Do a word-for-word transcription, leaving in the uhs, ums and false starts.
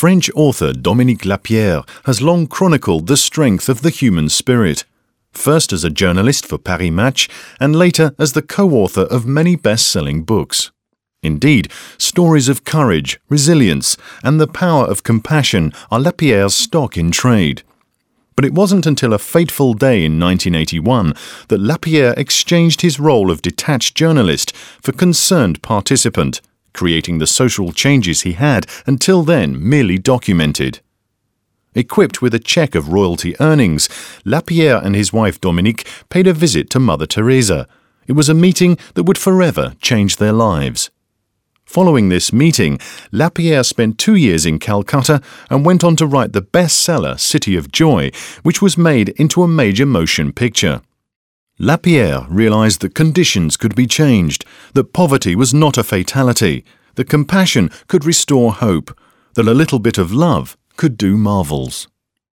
French author Dominique Lapierre has long chronicled the strength of the human spirit, first as a journalist for Paris Match and later as the co-author of many best-selling books. Indeed, stories of courage, resilience, and the power of compassion are Lapierre's stock in trade. But it wasn't until a fateful day in nineteen eighty-one that Lapierre exchanged his role of detached journalist for concerned participant, creating the social changes he had until then merely documented. Equipped with a check of royalty earnings, Lapierre and his wife Dominique paid a visit to Mother Teresa. It was a meeting that would forever change their lives. Following this meeting, Lapierre spent two years in Calcutta and went on to write the bestseller City of Joy, which was made into a major motion picture. Lapierre realized that conditions could be changed, that poverty was not a fatality, that compassion could restore hope, that a little bit of love could do marvels.